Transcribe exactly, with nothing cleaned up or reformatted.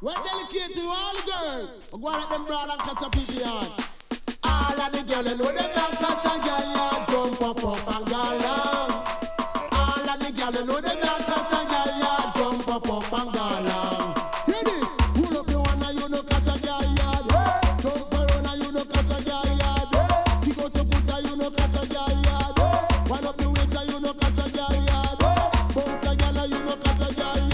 Well, delicate to all the girls. Go on let them broad and catch a pee on. All of the girls, you know them not catch a girl, yeah. Jump up up and go along. All of the girls, you know them not catch a girl, yeah. Jump up up and go along. Hear this? Pull up your one and you know catch a girl, yeah. Jump around and you know catch a girl, yeah. Kick out your foot and you know catch a girl, yeah. Wind up the waist and you know catch a girl, yeah. Bounce a girl and you know catch a girl, yeah.